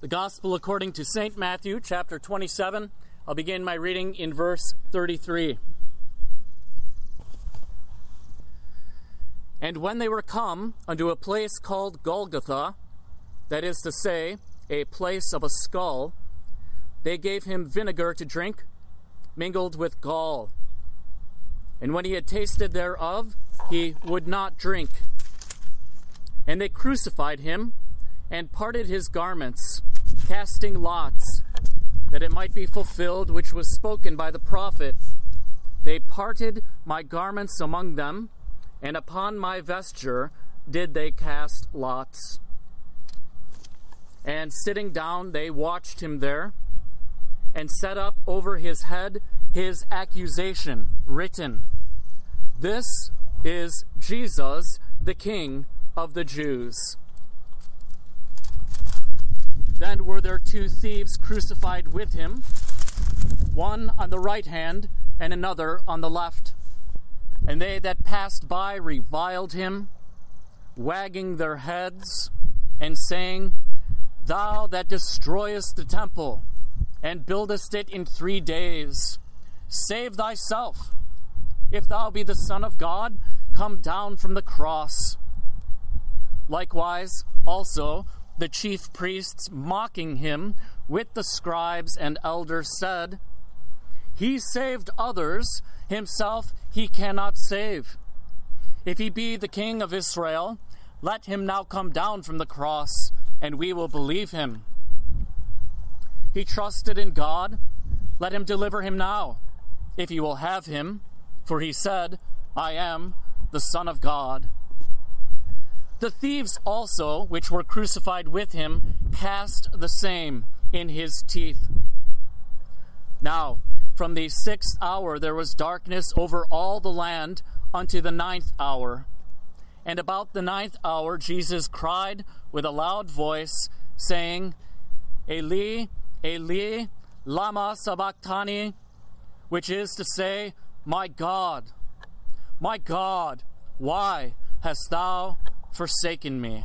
The Gospel according to St. Matthew, chapter 27. I'll begin my reading in verse 33. And when they were come unto a place called Golgotha, that is to say, a place of a skull, they gave him vinegar to drink, mingled with gall. And when he had tasted thereof, he would not drink. And they crucified him, and parted his garments, casting lots, that it might be fulfilled which was spoken by the prophet. They parted my garments among them, and upon my vesture did they cast lots. And sitting down, they watched him there, and set up over his head his accusation, written, This is Jesus, the King of the Jews. Then were there two thieves crucified with him, one on the right hand and another on the left. And they that passed by reviled him, wagging their heads, and saying, Thou that destroyest the temple, and buildest it in 3 days, save thyself. If thou be the Son of God, come down from the cross. Likewise, also, the chief priests, mocking him with the scribes and elders, said, He saved others, himself he cannot save. If he be the King of Israel, let him now come down from the cross, and we will believe him. He trusted in God, let him deliver him now, if he will have him, for he said, I am the Son of God. The thieves also, which were crucified with him, cast the same in his teeth. Now, from the 6th hour there was darkness over all the land unto the 9th hour. And about the 9th hour Jesus cried with a loud voice, saying, Eli, Eli, lama sabachthani, which is to say, my God, why hast thou forsaken me?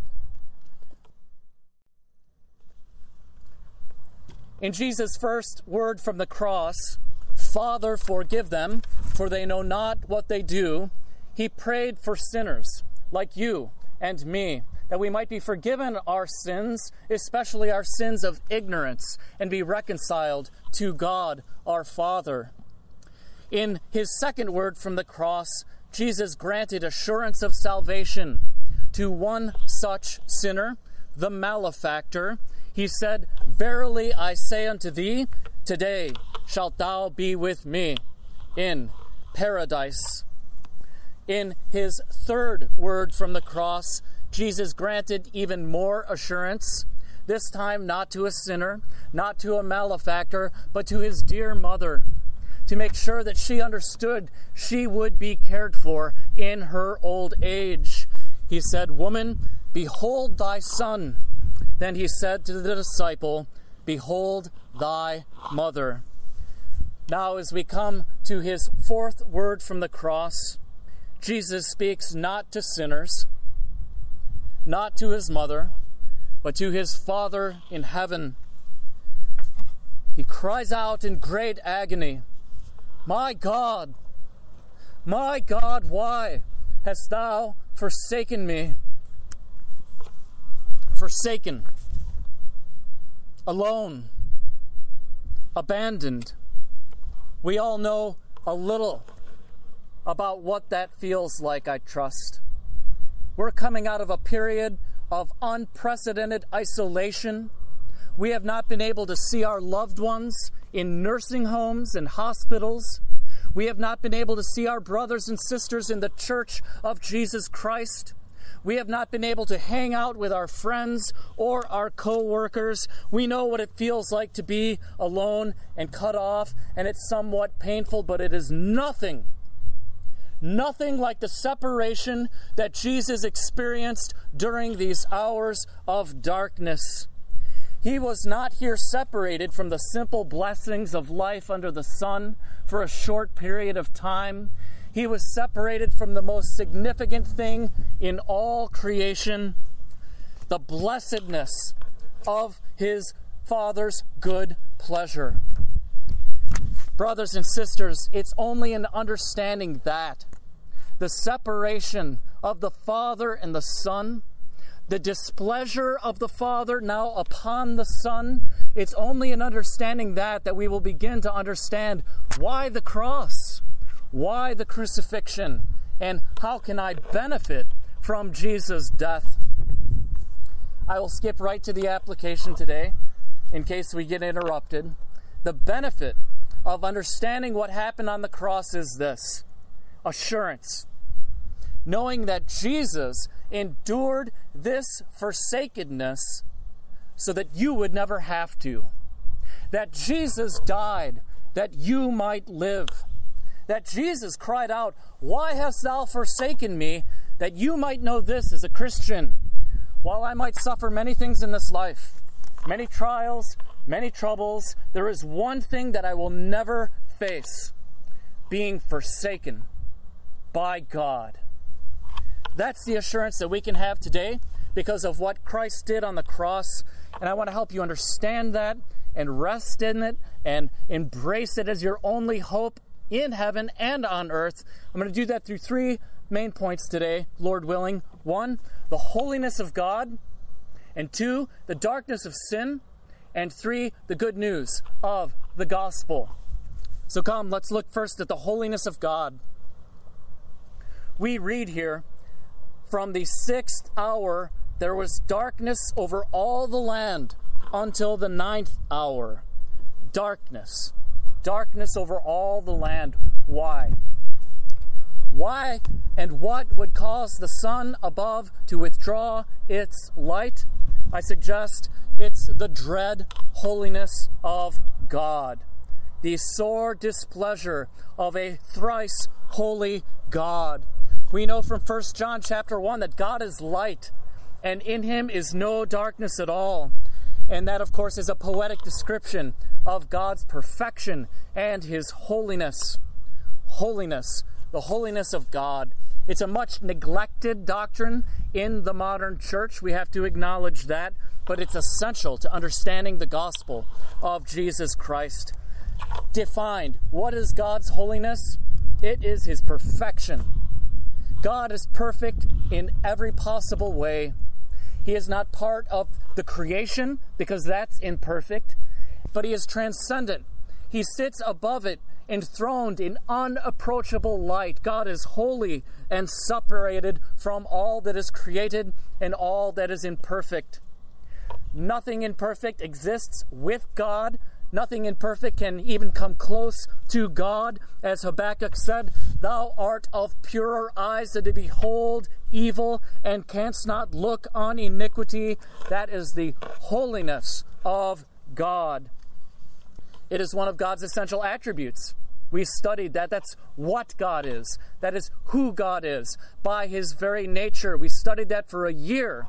In Jesus' first word from the cross, Father, forgive them, for they know not what they do, he prayed for sinners like you and me, that we might be forgiven our sins, especially our sins of ignorance, and be reconciled to God our Father. In his second word from the cross, Jesus granted assurance of salvation to one such sinner, the malefactor. He said, Verily I say unto thee, today shalt thou be with me in paradise. In his third word from the cross, Jesus granted even more assurance, this time not to a sinner, not to a malefactor, but to his dear mother, to make sure that she understood she would be cared for in her old age. He said, Woman, behold thy son. Then he said to the disciple, Behold thy mother. Now as we come to his fourth word from the cross, Jesus speaks not to sinners, not to his mother, but to his Father in heaven. He cries out in great agony, my God, why hast thou forsaken me? Forsaken, alone, abandoned. We all know a little about what that feels like, I trust. We're coming out of a period of unprecedented isolation. We have not been able to see our loved ones in nursing homes and hospitals. We have not been able to see our brothers and sisters in the Church of Jesus Christ. We have not been able to hang out with our friends or our co-workers. We know what it feels like to be alone and cut off, and it's somewhat painful, but it is nothing like the separation that Jesus experienced during these hours of darkness. He was not here separated from the simple blessings of life under the sun for a short period of time. He was separated from the most significant thing in all creation, the blessedness of his Father's good pleasure. Brothers and sisters, it's only in understanding that the separation of the Father and the Son, the displeasure of the Father now upon the Son, it's only in understanding that we will begin to understand why the cross, why the crucifixion, and how can I benefit from Jesus' death. I will skip right to the application today in case we get interrupted. The benefit of understanding what happened on the cross is this: assurance. Knowing that Jesus endured this forsakenness so that you would never have to. That Jesus died that you might live. That Jesus cried out, "Why hast thou forsaken me?" That you might know this as a Christian. While I might suffer many things in this life, many trials, many troubles, there is one thing that I will never face: being forsaken by God. That's the assurance that we can have today because of what Christ did on the cross. And I want to help you understand that and rest in it and embrace it as your only hope in heaven and on earth. I'm going to do that through three main points today, Lord willing. 1, the holiness of God. And 2, the darkness of sin. And 3, the good news of the gospel. So come, let's look first at the holiness of God. We read here, from the 6th hour, there was darkness over all the land until the 9th hour. Darkness. Darkness over all the land. Why? Why and what would cause the sun above to withdraw its light? I suggest it's the dread holiness of God. The sore displeasure of a thrice holy God. We know from 1 John chapter 1 that God is light, and in him is no darkness at all. And that, of course, is a poetic description of God's perfection and his holiness. Holiness, the holiness of God. It's a much neglected doctrine in the modern church. We have to acknowledge that, but it's essential to understanding the gospel of Jesus Christ. Defined, what is God's holiness? It is his perfection. God is perfect in every possible way. He is not part of the creation because that's imperfect, but he is transcendent. He sits above it, enthroned in unapproachable light. God is holy and separated from all that is created and all that is imperfect. Nothing imperfect exists with God. Nothing imperfect can even come close to God. As Habakkuk said, "Thou art of purer eyes than to behold evil, and canst not look on iniquity." That is the holiness of God. It is one of God's essential attributes. We studied that. That's what God is. That is who God is. By his very nature. We studied that for a year.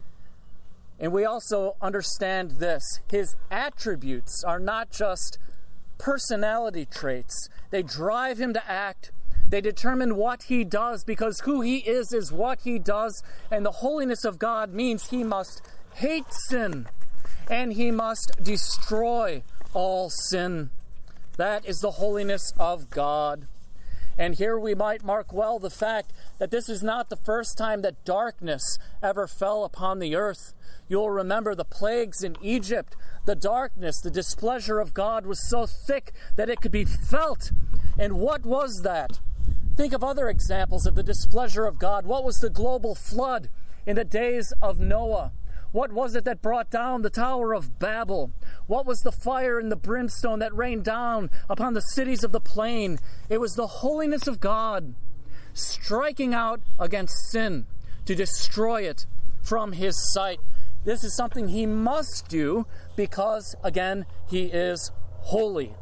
And we also understand this. His attributes are not just personality traits. They drive him to act. They determine what he does, because who he is what he does. And the holiness of God means he must hate sin and he must destroy all sin. That is the holiness of God. And here we might mark well the fact that this is not the first time that darkness ever fell upon the earth. You'll remember the plagues in Egypt. The darkness, the displeasure of God was so thick that it could be felt. And what was that? Think of other examples of the displeasure of God. What was the global flood in the days of Noah? What was it that brought down the Tower of Babel? What was the fire and the brimstone that rained down upon the cities of the plain? It was the holiness of God striking out against sin to destroy it from his sight. This is something he must do because, again, he is holy.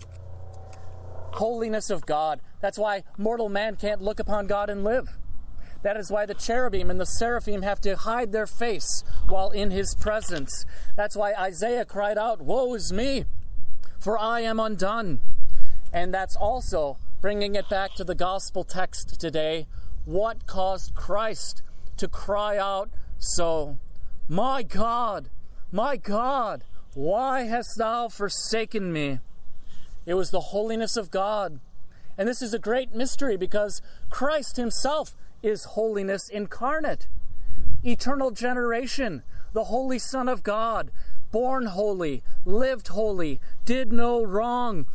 Holiness of God. That's why mortal man can't look upon God and live. That is why the cherubim and the seraphim have to hide their face while in his presence. That's why Isaiah cried out, "Woe is me, for I am undone." And that's also, bringing it back to the gospel text today, what caused Christ to cry out so, my God, my God, why hast thou forsaken me?" It was the holiness of God. And this is a great mystery because Christ himself is holiness incarnate. Eternal generation, the Holy Son of God, born holy, lived holy, did no wrong.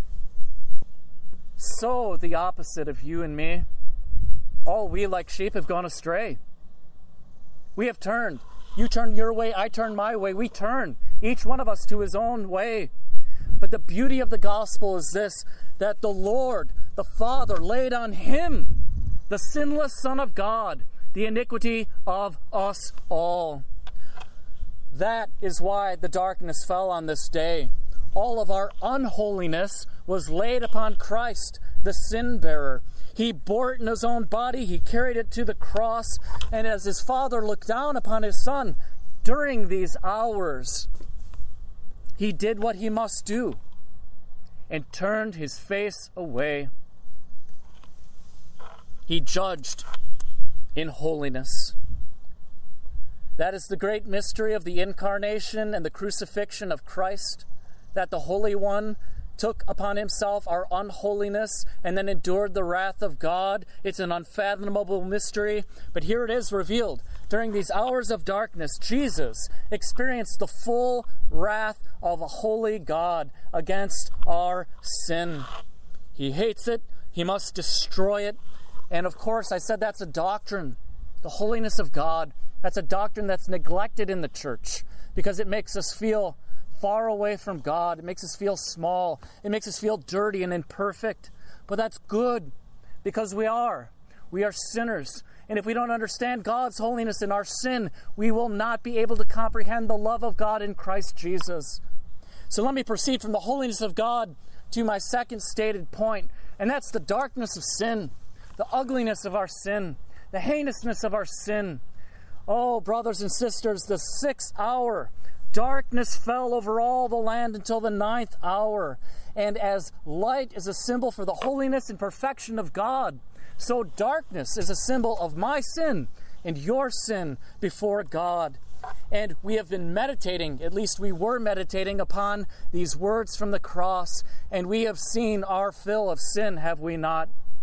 So the opposite of you and me. All we like sheep have gone astray. We have turned. You turn your way, I turn my way. We turn, each one of us to his own way. But the beauty of the gospel is this, that the Lord, the Father, laid on him, the sinless Son of God, the iniquity of us all. That is why the darkness fell on this day. All of our unholiness was laid upon Christ, the sin bearer. He bore it in his own body. He carried it to the cross. And as his Father looked down upon his Son during these hours, he did what he must do and turned his face away. He judged in holiness. That is the great mystery of the incarnation and the crucifixion of Christ, that the Holy One took upon himself our unholiness and then endured the wrath of God. It's an unfathomable mystery, but here it is revealed. During these hours of darkness, Jesus experienced the full wrath of a holy God against our sin. He hates it. He must destroy it. And of course, I said that's a doctrine, the holiness of God. That's a doctrine that's neglected in the church because it makes us feel far away from God. It makes us feel small. It makes us feel dirty and imperfect. But that's good because we are. We are sinners. And if we don't understand God's holiness in our sin, we will not be able to comprehend the love of God in Christ Jesus. So let me proceed from the holiness of God to my second stated point, and that's the darkness of sin, the ugliness of our sin, the heinousness of our sin. Oh, brothers and sisters, the 6th hour, darkness fell over all the land until the 9th hour. And as light is a symbol for the holiness and perfection of God, so darkness is a symbol of my sin and your sin before God. And we have been meditating, at least we were meditating upon these words from the cross, and we have seen our fill of sin, have we not?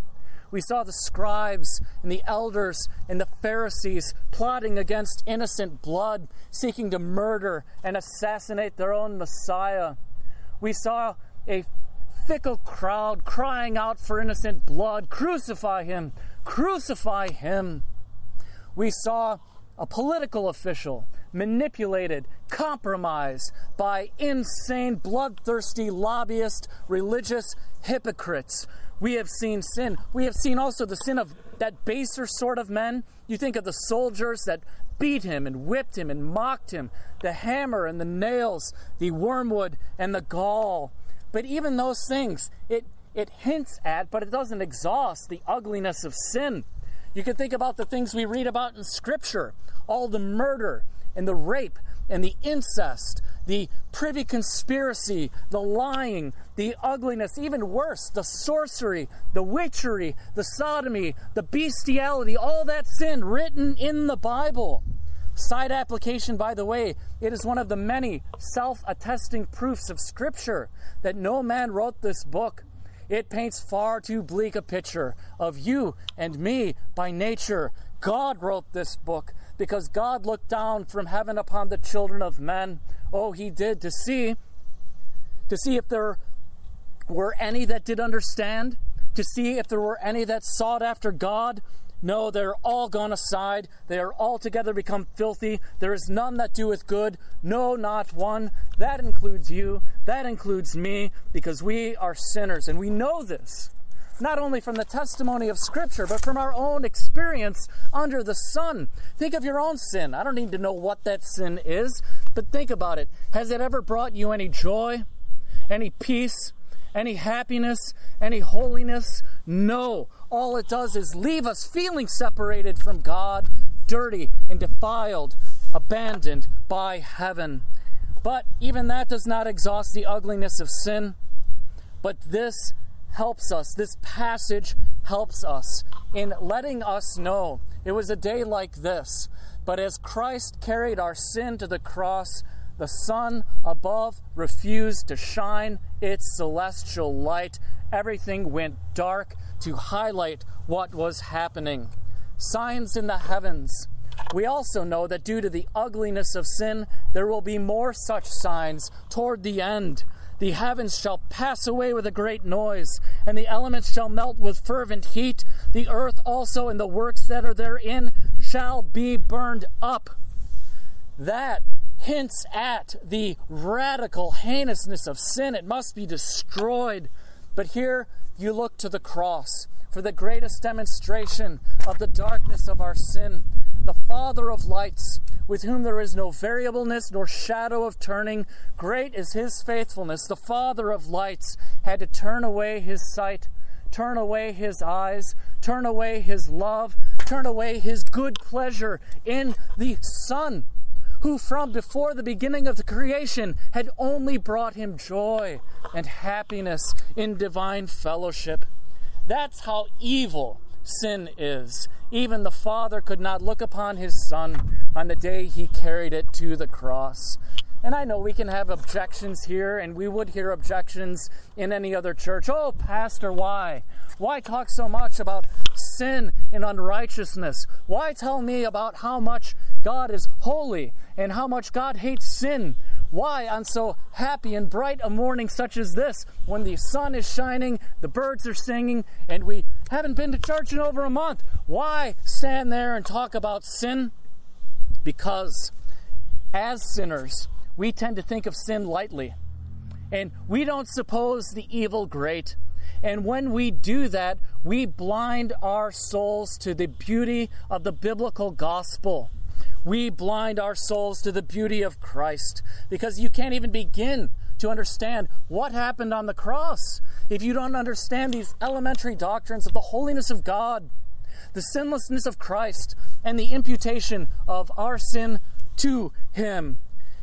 We saw the scribes and the elders and the Pharisees plotting against innocent blood, seeking to murder and assassinate their own Messiah. We saw a fickle crowd crying out for innocent blood, "Crucify him! Crucify him!" We saw a political official manipulated, compromised by insane, bloodthirsty lobbyists, religious hypocrites. We have seen sin. We have seen also the sin of that baser sort of men. You think of the soldiers that beat him and whipped him and mocked him, the hammer and the nails, the wormwood and the gall. But even those things, it hints at, but it doesn't exhaust the ugliness of sin. You can think about the things we read about in Scripture, all the murder and the rape and the incest, the privy conspiracy, the lying, the ugliness, even worse, the sorcery, the witchery, the sodomy, the bestiality, all that sin written in the Bible. Side application, by the way, it is one of the many self-attesting proofs of Scripture that no man wrote this book. It paints far too bleak a picture of you and me by nature. God wrote this book because God looked down from heaven upon the children of men. Oh, he did, to see if there were any that did understand, to see if there were any that sought after God. No, they're all gone aside. They are altogether become filthy. There is none that doeth good. No, not one. That includes you. That includes me, because we are sinners. And we know this, not only from the testimony of Scripture, but from our own experience under the sun. Think of your own sin. I don't need to know what that sin is, but think about it. Has it ever brought you any joy, any peace, any happiness, any holiness? No. All it does is leave us feeling separated from God, dirty and defiled, abandoned by heaven. But even that does not exhaust the ugliness of sin. But this helps us, this passage helps us in letting us know it was a day like this. But as Christ carried our sin to the cross, the sun above refused to shine its celestial light. Everything went dark to highlight what was happening. Signs in the heavens. We also know that due to the ugliness of sin, there will be more such signs toward the end. The heavens shall pass away with a great noise, and the elements shall melt with fervent heat. The earth also and the works that are therein shall be burned up. That hints at the radical heinousness of sin. It must be destroyed. But here you look to the cross for the greatest demonstration of the darkness of our sin. The Father of lights, with whom there is no variableness nor shadow of turning, great is his faithfulness. The Father of lights had to turn away his sight, turn away his eyes, turn away his love, turn away his good pleasure in the Son, who from before the beginning of the creation had only brought him joy and happiness in divine fellowship. That's how evil sin is. Even the Father could not look upon his Son on the day he carried it to the cross. And I know we can have objections here, and we would hear objections in any other church. Oh, Pastor, why? Why talk so much about sin and unrighteousness? Why tell me about how much God is holy and how much God hates sin? Why on so happy and bright a morning such as this, when the sun is shining, the birds are singing, and we haven't been to church in over a month? Why stand there and talk about sin? Because as sinners, we tend to think of sin lightly, and we don't suppose the evil great. And when we do that, we blind our souls to the beauty of the biblical gospel. We blind our souls to the beauty of Christ, because you can't even begin to understand what happened on the cross if you don't understand these elementary doctrines of the holiness of God, the sinlessness of Christ, and the imputation of our sin to him.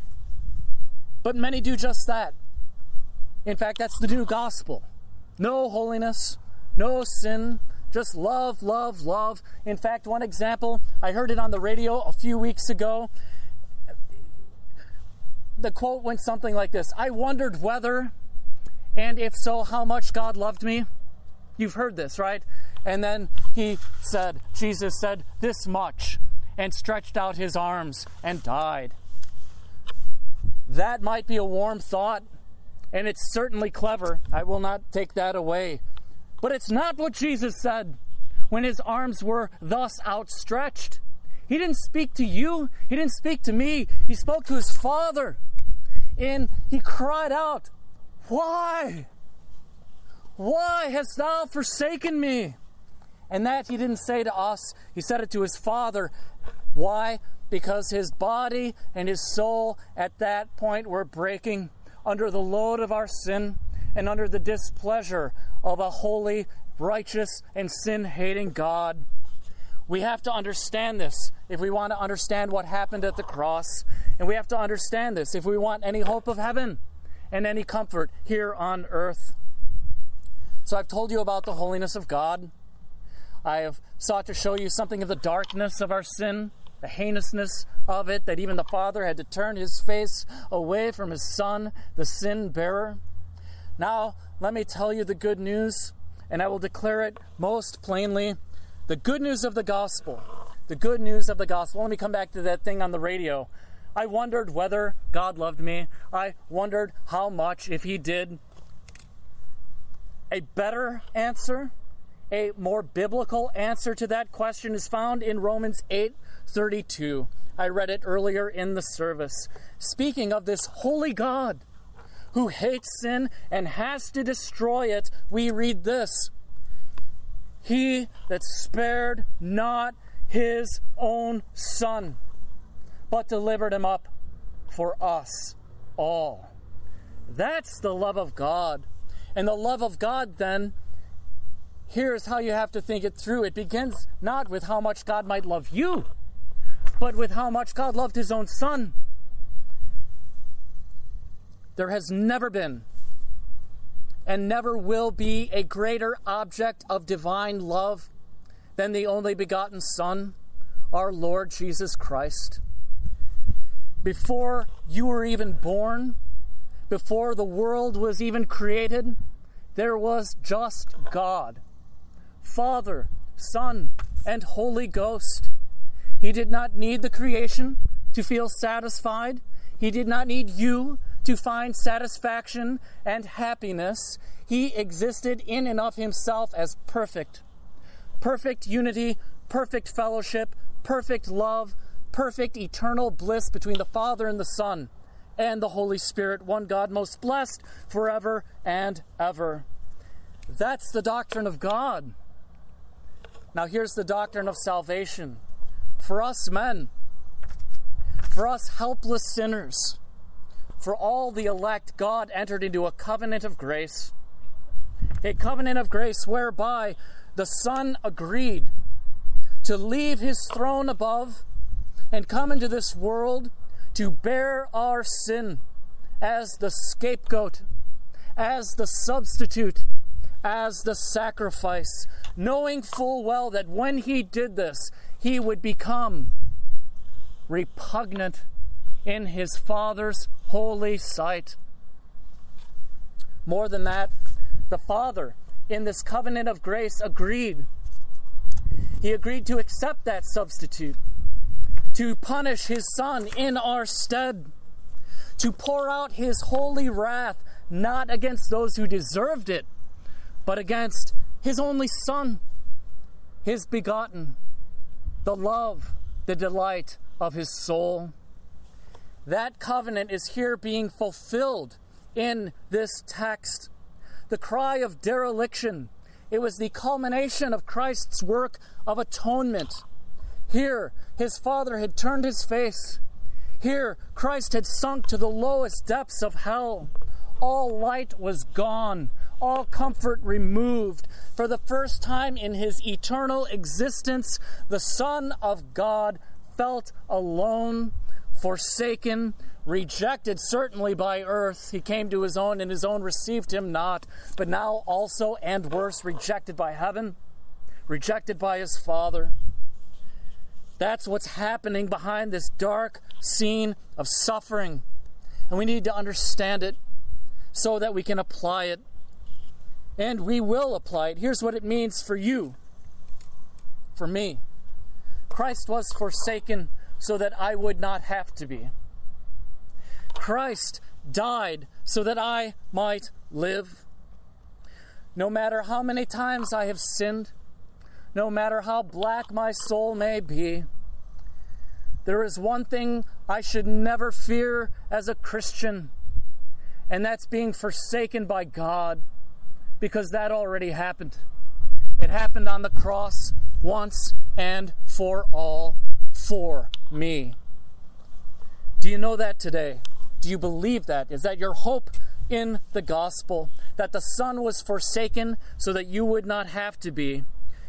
But many do just that. In fact, that's the new gospel. No holiness, no sin, just love, love, love. In fact, one example, I heard it on the radio a few weeks ago. The quote went something like this: I wondered whether, and if so, how much God loved me. You've heard this, right? And then Jesus said, this much, and stretched out his arms and died. That might be a warm thought, and it's certainly clever. I will not take that away. But it's not what Jesus said when his arms were thus outstretched. He didn't speak to you. He didn't speak to me. He spoke to his Father. And he cried out, why? Why hast thou forsaken me? And that he didn't say to us. He said it to his Father. Why? Because his body and his soul at that point were breaking under the load of our sin and under the displeasure of a holy, righteous, and sin-hating God. We have to understand this if we want to understand what happened at the cross. And we have to understand this if we want any hope of heaven and any comfort here on earth. So I've told you about the holiness of God. I have sought to show you something of the darkness of our sin, the heinousness of it, that even the Father had to turn his face away from his Son, the sin-bearer. Now, let me tell you the good news, and I will declare it most plainly. The good news of the gospel. The good news of the gospel. Let me come back to that thing on the radio. I wondered whether God loved me. I wondered how much, if he did. A better answer, a more biblical answer to that question is found in Romans 8:32. I read it earlier in the service. Speaking of this holy God who hates sin and has to destroy it, we read this: He that spared not his own Son, but delivered him up for us all. That's the love of God. And the love of God, then, here's how you have to think it through. It begins not with how much God might love you, but with how much God loved his own Son. There has never been and never will be a greater object of divine love than the only begotten Son, our Lord Jesus Christ. Before you were even born, before the world was even created, there was just God, Father, Son, and Holy Ghost. He did not need the creation to feel satisfied. He did not need you to find satisfaction and happiness. He existed in and of himself as perfect. Perfect unity, perfect fellowship, perfect love, perfect eternal bliss between the Father and the Son and the Holy Spirit, one God, most blessed forever and ever. That's the doctrine of God. Now here's the doctrine of salvation. For us men, for us helpless sinners, for all the elect, God entered into a covenant of grace. A covenant of grace whereby the Son agreed to leave his throne above and come into this world to bear our sin as the scapegoat, as the substitute, as the sacrifice, knowing full well that when he did this, he would become repugnant in his Father's holy sight. More than that, the Father, in this covenant of grace, agreed. He agreed to accept that substitute, to punish his Son in our stead, to pour out his holy wrath, not against those who deserved it, but against his only Son, his begotten, the love, the delight of his soul. That covenant is here being fulfilled in this text. The cry of dereliction, it was the culmination of Christ's work of atonement. Here, his Father had turned his face. Here, Christ had sunk to the lowest depths of hell. All light was gone, all comfort removed. For the first time in his eternal existence, the Son of God felt alone, forsaken, rejected certainly by earth. He came to his own, and his own received him not. But now also, and worse, rejected by heaven, rejected by his Father. That's what's happening behind this dark scene of suffering. And we need to understand it so that we can apply it. And we will apply it. Here's what it means for you, for me. Christ was forsaken so that I would not have to be. Christ died so that I might live. No matter how many times I have sinned, no matter how black my soul may be, there is one thing I should never fear as a Christian, and that's being forsaken by God, because that already happened. It happened on the cross once and for all for me. Do you know that today? Do you believe that? Is that your hope in the gospel? That the Son was forsaken so that you would not have to be?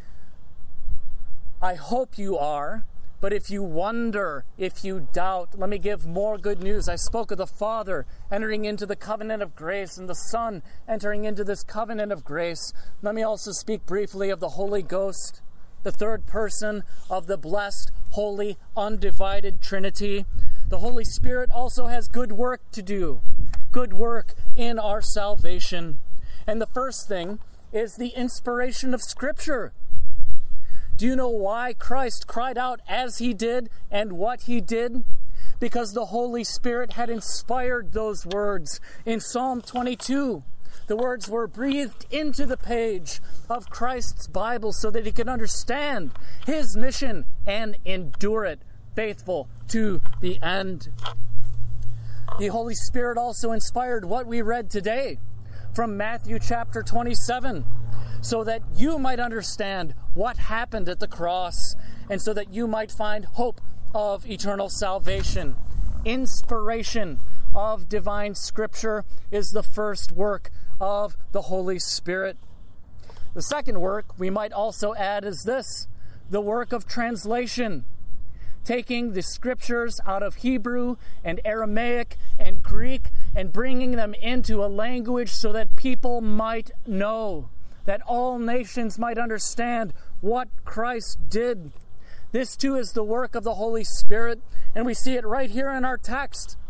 I hope you are. But if you wonder, if you doubt, let me give more good news. I spoke of the Father entering into the covenant of grace and the Son entering into this covenant of grace. Let me also speak briefly of the Holy Ghost, the third person of the blessed, holy, undivided Trinity. The Holy Spirit also has good work to do, good work in our salvation. And the first thing is the inspiration of Scripture. Do you know why Christ cried out as he did and what he did? Because the Holy Spirit had inspired those words. In Psalm 22, the words were breathed into the page of Christ's Bible so that he could understand his mission and endure it, faithful to the end. The Holy Spirit also inspired what we read today from Matthew chapter 27, so that you might understand what happened at the cross, and so that you might find hope of eternal salvation. Inspiration of divine Scripture is the first work of the Holy Spirit. The second work we might also add is this, the work of translation. Taking the Scriptures out of Hebrew and Aramaic and Greek and bringing them into a language so that people might know, that all nations might understand what Christ did. This too is the work of the Holy Spirit, and we see it right here in our text.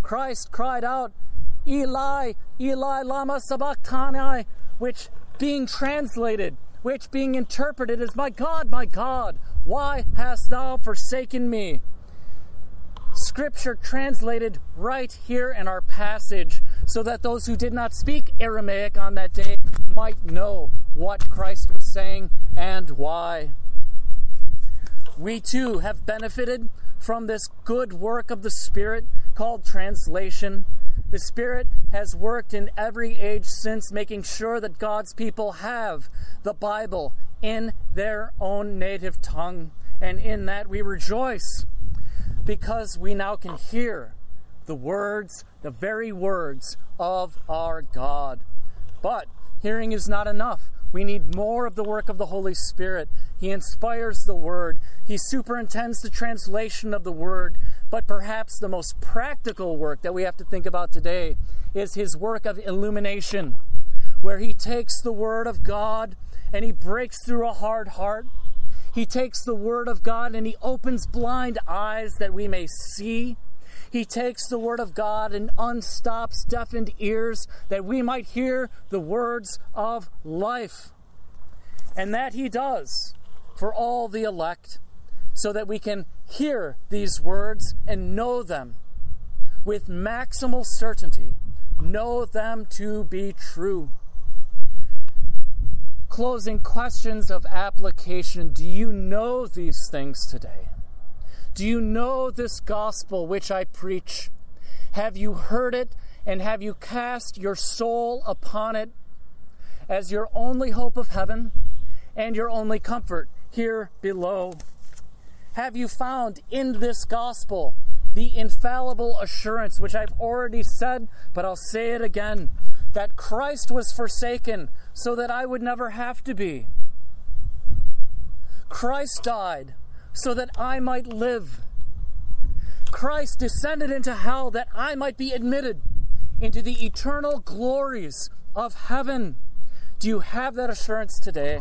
Christ cried out, Eli, Eli, lama sabachthani, which being translated, which being interpreted as, my God, why hast thou forsaken me? Scripture translated right here in our passage so that those who did not speak Aramaic on that day might know what Christ was saying and why. We too have benefited from this good work of the Spirit called translation. The Spirit has worked in every age since, making sure that God's people have the Bible in their own native tongue. And in that we rejoice, because we now can hear the words, the very words of our God. But hearing is not enough. We need more of the work of the Holy Spirit. He inspires the Word. He superintends the translation of the Word. But perhaps the most practical work that we have to think about today is His work of illumination, where He takes the Word of God and He breaks through a hard heart. He takes the Word of God and He opens blind eyes that we may see. He takes the Word of God and unstops deafened ears that we might hear the words of life. And that He does for all the elect, so that we can hear these words and know them with maximal certainty, know them to be true. Closing questions of application. Do you know these things today? Do you know this gospel which I preach? Have you heard it, and have you cast your soul upon it as your only hope of heaven and your only comfort here below? Have you found in this gospel the infallible assurance, which I've already said, but I'll say it again, that Christ was forsaken so that I would never have to be? Christ died so that I might live. Christ descended into hell that I might be admitted into the eternal glories of heaven. Do you have that assurance today?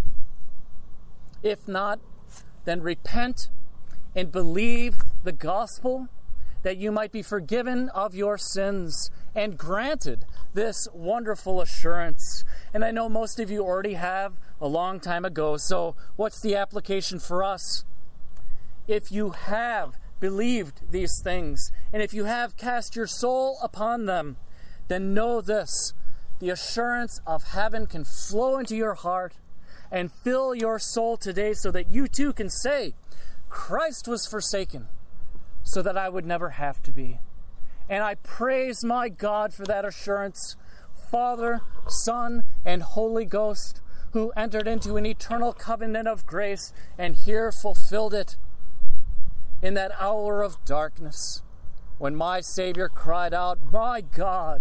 If not, then repent and believe the gospel, that you might be forgiven of your sins and granted this wonderful assurance. And I know most of you already have a long time ago, so what's the application for us? If you have believed these things, and if you have cast your soul upon them, then know this: the assurance of heaven can flow into your heart and fill your soul today, so that you too can say, Christ was forsaken so that I would never have to be. And I praise my God for that assurance, Father, Son, and Holy Ghost, who entered into an eternal covenant of grace and here fulfilled it in that hour of darkness when my Savior cried out, my God,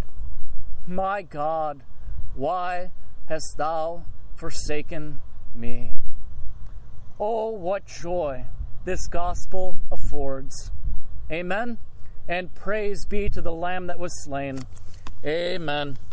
why hast thou forsaken me? Oh, what joy this gospel affords. Amen. And praise be to the Lamb that was slain. Amen.